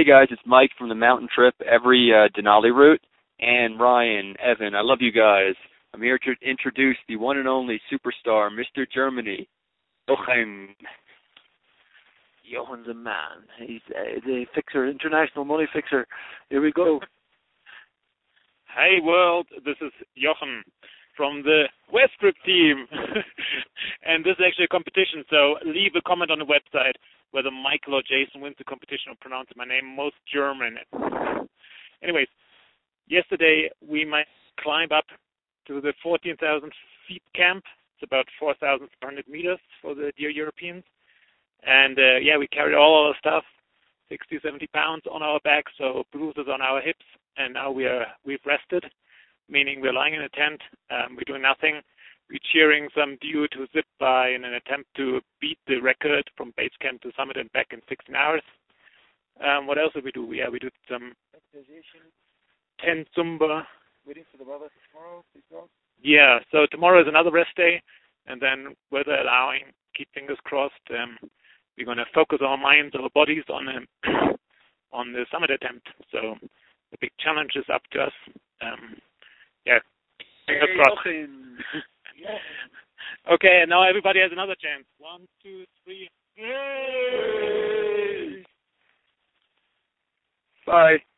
Hey guys, it's Mike from the Mountain Trip every Denali route, and Ryan, Evan, I love you guys. I'm here to introduce the one and only superstar, Mr. Germany, Jochen. Johan's a man. He's the fixer, international money fixer. Here we go. Hey world, this is Jochen from the Westrip team. And this is actually a competition, so leave a comment on the website whether Michael or Jason wins the competition or pronounces my name most German. Anyways, yesterday we might climb up to the 14,000 feet camp. It's about 4,400 meters for the dear Europeans. And we carried all our stuff, 60, 70 pounds on our back, so bruises on our hips. And now we've rested, meaning we're lying in a tent. We're doing nothing. We're cheering some dude who zipped by in an attempt to beat the record from base camp to summit and back in 16 hours. What else did we do? We did some tent Zumba. Waiting for the weather tomorrow, please go. Yeah, so tomorrow is another rest day, and then weather allowing, keep fingers crossed, we're going to focus our minds, our bodies on the summit attempt. So the big challenge is up to us. Fingers crossed. Okay, and now everybody has another chance. 1, 2, 3. Yay! Bye.